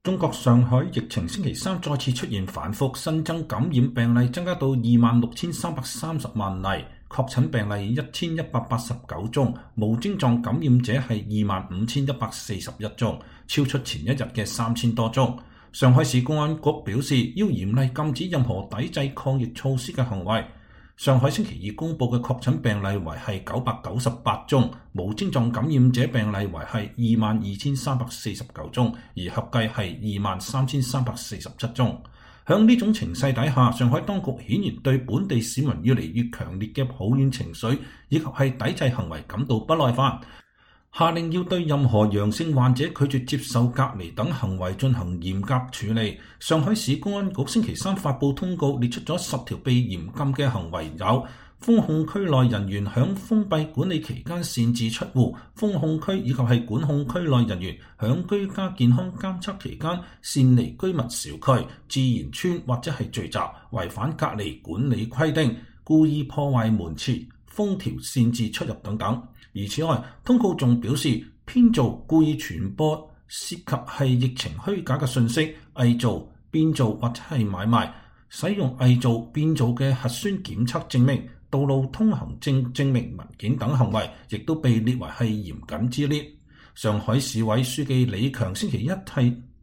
中國上海疫情星期三再次出現反覆，新增感染病例增加到26,330萬例，確診病例1,189宗，無症狀感染者係25,141宗，超出前一日嘅3000多宗。上海市公安局表示，要嚴厲禁止任何抵制抗疫措施嘅行為。上海星期二公佈嘅確診病例為係998宗，無症狀感染者病例為係22,349宗，而合計係23,347宗。喺呢種情勢底下，上海當局顯然對本地市民越嚟越強烈嘅抱怨情緒以及係抵制行為感到不耐煩，下令要對任何陽性患者拒絕接受隔離等行為進行嚴格處理。上海市公安局星期三發布通告，列出咗10條被嚴禁嘅行為，有封控區內人員響封閉管理期間擅自出戶，封控區以及係管控區內人員響居家健康監測期間擅離居民小區、自然村或者係聚集，違反隔離管理規定，故意破壞門廁、封條、擅自出入等等。而此外，通告仲表示，編造、故意傳播涉及係疫情虛假嘅信息、偽造、變造或者係買賣、使用偽造、變造嘅核酸檢測證明、道路通行證證明文件等行為，亦都被列為係嚴謹之列。上海市委書記李強星期一係